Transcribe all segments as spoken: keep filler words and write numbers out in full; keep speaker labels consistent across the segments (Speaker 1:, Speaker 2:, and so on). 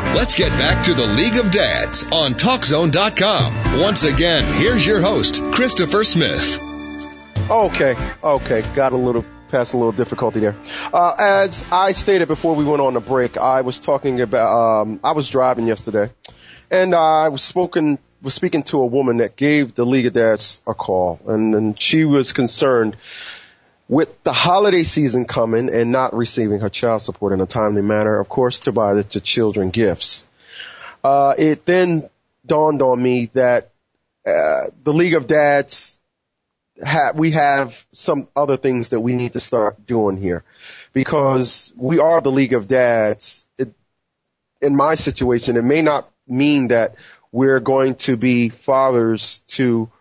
Speaker 1: Let's get back to the League of Dads on Talk Zone dot com. Once again, here's your host, Christopher Smith.
Speaker 2: Okay, okay, got a little, past a little difficulty there. Uh, as I stated before we went on the break, I was talking about, um, I was driving yesterday, and I was spoken, was speaking to a woman that gave the League of Dads a call, and, and she was concerned with the holiday season coming and not receiving her child support in a timely manner, of course, to buy the, the children gifts. Uh, it then dawned on me that uh, the League of Dads, ha- we have some other things that we need to start doing here, because we are the League of Dads. It, in my situation, it may not mean that we're going to be fathers to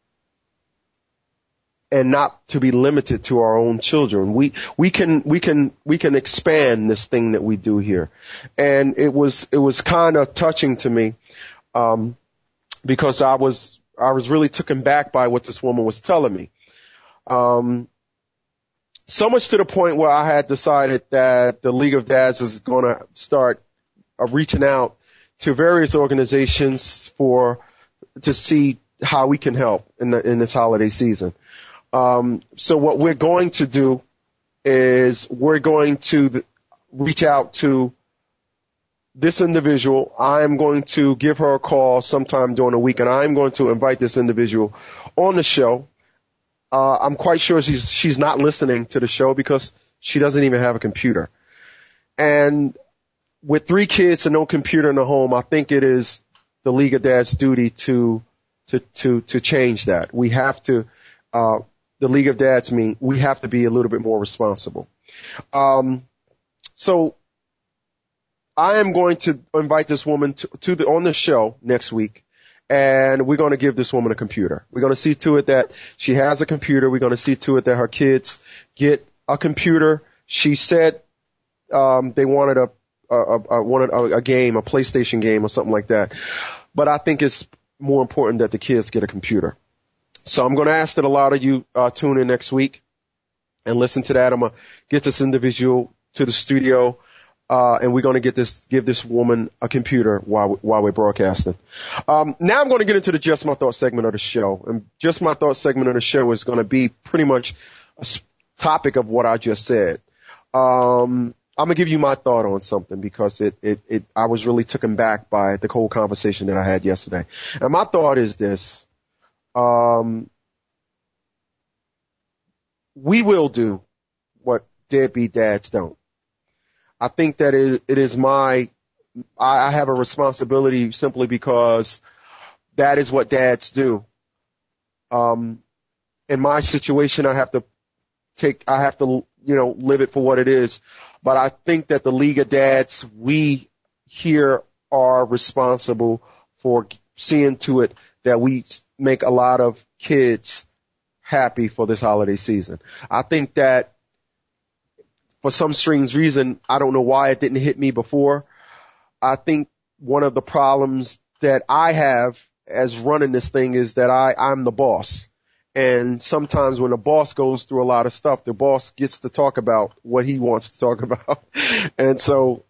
Speaker 2: and not to be limited to our own children. We, we can, we can, we can expand this thing that we do here. And it was, it was kind of touching to me, um, because I was, I was really taken back by what this woman was telling me. Um, so much to the point where I had decided that the League of Dads is going to start uh, reaching out to various organizations for, to see how we can help in the, in this holiday season. Um, so what we're going to do is we're going to reach out to this individual. I'm going to give her a call sometime during the week, and I'm going to invite this individual on the show. Uh, I'm quite sure she's, she's not listening to the show because she doesn't even have a computer. And with three kids and no computer in the home, I think it is the League of Dads' duty to, to, to, to change that. We have to, uh, the League of Dads mean we have to be a little bit more responsible. Um, so I am going to invite this woman to, to the, on the show next week, and we're going to give this woman a computer. We're going to see to it that she has a computer. We're going to see to it that her kids get a computer. She said, um, they wanted a, a, a, wanted a, a game, a PlayStation game or something like that. But I think it's more important that the kids get a computer. So I'm going to ask that a lot of you uh, tune in next week and listen to that. I'm going to get this individual to the studio, uh, and we're going to get this, give this woman a computer while while we're broadcasting. Um, now I'm going to get into the Just My Thought segment of the show, and Just My Thought segment of the show is going to be pretty much a topic of what I just said. Um, I'm going to give you my thought on something because it, it, it, I was really taken back by the whole conversation that I had yesterday. And my thought is this. Um, we will do what deadbeat dads don't. I think that it, it is my, I, I have a responsibility simply because that is what dads do. Um, in my situation, I have to take, I have to, you know, live it for what it is. But I think that the League of Dads, we here are responsible for seeing to it that we make a lot of kids happy for this holiday season. I think that for some strange reason, I don't know why it didn't hit me before. I think one of the problems that I have as running this thing is that I, I'm the boss. And sometimes when the boss goes through a lot of stuff, the boss gets to talk about what he wants to talk about. And so,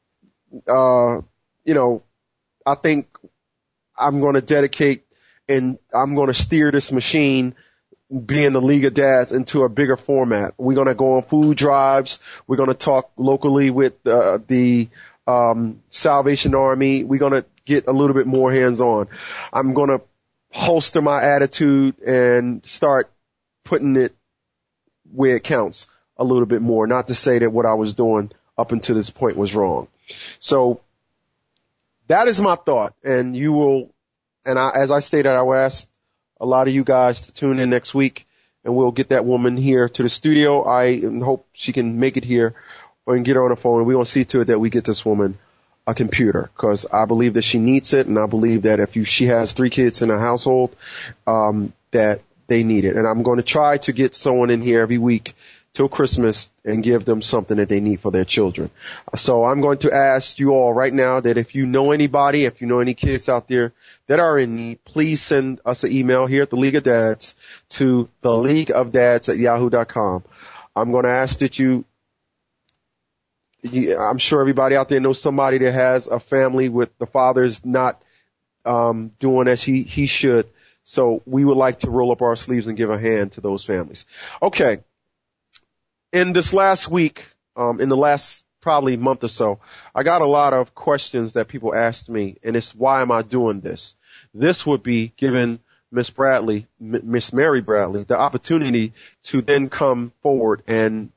Speaker 2: uh, you know, I think I'm going to dedicate and I'm going to steer this machine, being the League of Dads, into a bigger format. We're going to go on food drives. We're going to talk locally with uh, the um, Salvation Army. We're going to get a little bit more hands-on. I'm going to holster my attitude and start putting it where it counts a little bit more. Not to say that what I was doing up until this point was wrong. So that is my thought, and you will, and I, as I stated, I will ask a lot of you guys to tune in next week, and we'll get that woman here to the studio. I hope she can make it here or can get her on the phone. We're going to see to it that we get this woman a computer, because I believe that she needs it, and I believe that if you, she has three kids in a household, um, that they need it. And I'm going to try to get someone in here every week till Christmas and give them something that they need for their children. So I'm going to ask you all right now that if you know anybody, if you know any kids out there that are in need, please send us an email here at the League of Dads to the league of dads at yahoo dot com. I'm going to ask that you you, I'm sure everybody out there knows somebody that has a family with the father's not um, doing as he, he should. So we would like to roll up our sleeves and give a hand to those families. Okay. In this last week, um, in the last probably month or so, I got a lot of questions that people asked me, and it's why am I doing this? This would be giving Miss Bradley, Miss Mary Bradley, the opportunity to then come forward and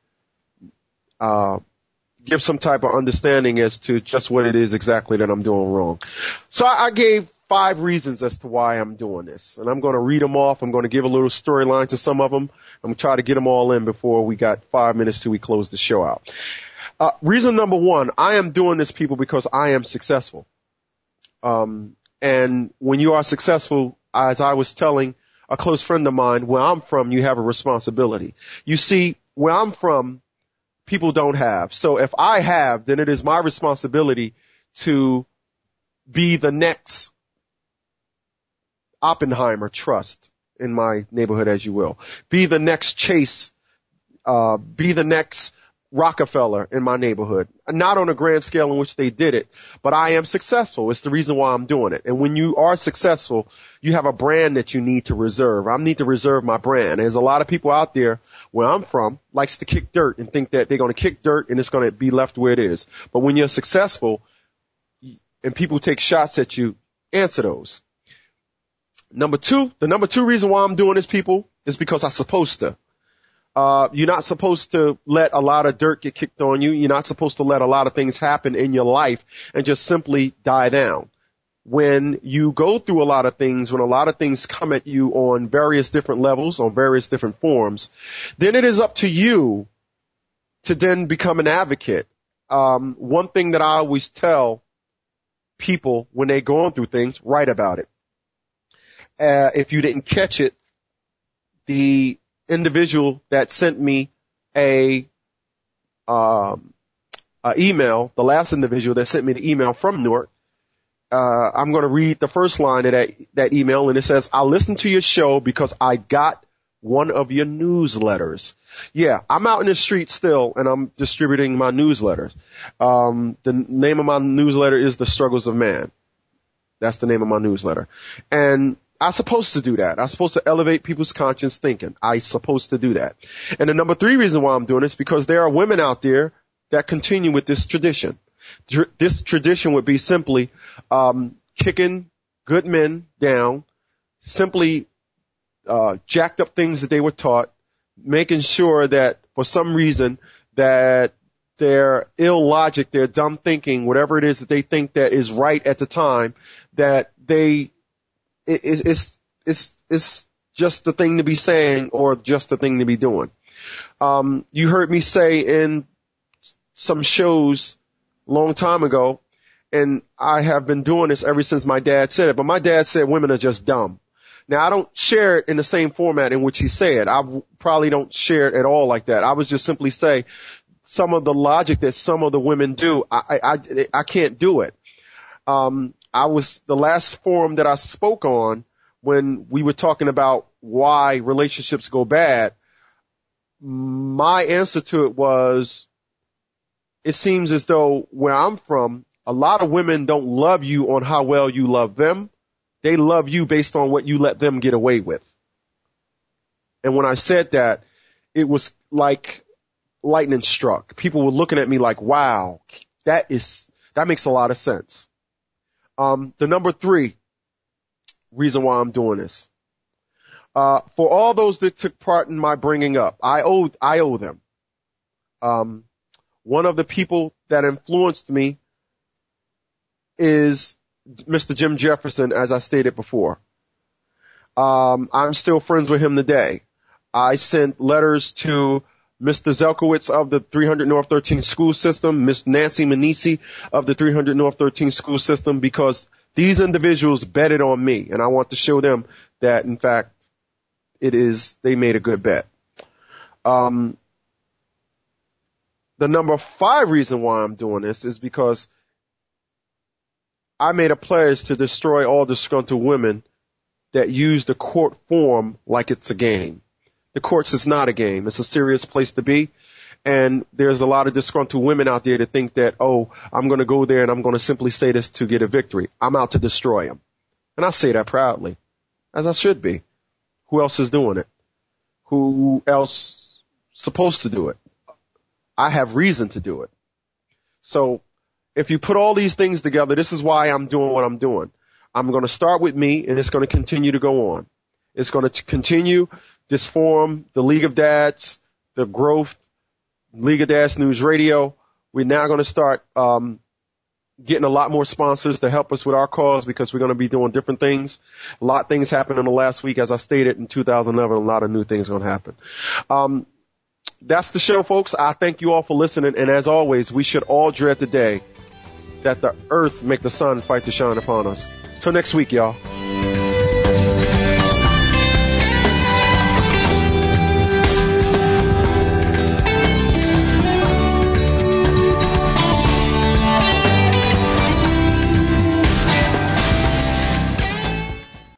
Speaker 2: uh give some type of understanding as to just what it is exactly that I'm doing wrong. So I, I gave five reasons as to why I'm doing this, and I'm going to read them off. I'm going to give a little storyline to some of them. I'm going to try to get them all in before we got five minutes till we close the show out. Uh, reason number one, I am doing this, people, because I am successful. Um, and when you are successful, as I was telling a close friend of mine, where I'm from, you have a responsibility. You see, where I'm from, people don't have. So if I have, then it is my responsibility to be the next Oppenheimer Trust in my neighborhood, as you will. Be the next Chase, uh, be the next Rockefeller in my neighborhood. Not on a grand scale in which they did it, but I am successful. It's the reason why I'm doing it. And when you are successful, you have a brand that you need to reserve. I need to reserve my brand. There's a lot of people out there where I'm from likes to kick dirt and think that they're going to kick dirt and it's going to be left where it is. But when you're successful and people take shots at you, answer those. Number two, the number two reason why I'm doing this, people, is because I'm supposed to. Uh, you're not supposed to let a lot of dirt get kicked on you. You're not supposed to let a lot of things happen in your life and just simply die down. When you go through a lot of things, when a lot of things come at you on various different levels, on various different forms, then it is up to you to then become an advocate. Um, one thing that I always tell people when they're going through things, write about it. Uh, if you didn't catch it, the individual that sent me a, um, a email, the last individual that sent me the email from Newark, uh, I'm going to read the first line of that, that email, and it says, I listened to your show because I got one of your newsletters. Yeah, I'm out in the street still, and I'm distributing my newsletters. Um, the name of my newsletter is The Struggles of Man. That's the name of my newsletter. And I'm supposed to do that. I'm supposed to elevate people's conscious thinking. I'm supposed to do that. And the number three reason why I'm doing this is because there are women out there that continue with this tradition. Tr- this tradition would be simply um, kicking good men down, simply uh, jacked up things that they were taught, making sure that for some reason that their ill logic, their dumb thinking, whatever it is that they think that is right at the time, that they It, it, it's, it's, it's just the thing to be saying or just the thing to be doing. Um, you heard me say in some shows a long time ago, and I have been doing this ever since my dad said it, but my dad said women are just dumb. Now, I don't share it in the same format in which he said. I probably don't share it at all like that. I would just simply say some of the logic that some of the women do, I, I, I can't do it. Um, I was, the last forum that I spoke on when we were talking about why relationships go bad, my answer to it was, it seems as though where I'm from, a lot of women don't love you on how well you love them. They love you based on what you let them get away with. And when I said that, it was like lightning struck. People were looking at me like, wow, that is, that makes a lot of sense. Um, the number three reason why I'm doing this, uh, for all those that took part in my bringing up, I owe, I owe them. Um, one of the people that influenced me is Mister Jim Jefferson, as I stated before. Um, I'm still friends with him today. I sent letters to Mister Zelkowitz of the three hundred North thirteenth school system, Miss Nancy Manisi of the three hundred North thirteenth school system, because these individuals betted on me, and I want to show them that, in fact, it is, they made a good bet. Um, the number five reason why I'm doing this is because I made a pledge to destroy all disgruntled women that use the court form like it's a game. The courts is not a game. It's a serious place to be. And there's a lot of disgruntled women out there that think that, oh, I'm going to go there and I'm going to simply say this to get a victory. I'm out to destroy them. And I say that proudly, as I should be. Who else is doing it? Who else supposed to do it? I have reason to do it. So if you put all these things together, this is why I'm doing what I'm doing. I'm going to start with me, and it's going to continue to go on. It's going to continue this forum, the League of Dads, the growth, League of Dads News Radio. We're now going to start um getting a lot more sponsors to help us with our cause because we're going to be doing different things. A lot of things happened in the last week. As I stated, in two thousand eleven, a lot of new things are going to happen. Um, that's the show, folks. I thank you all for listening. And as always, we should all dread the day that the earth make the sun fight to shine upon us. Till next week, y'all.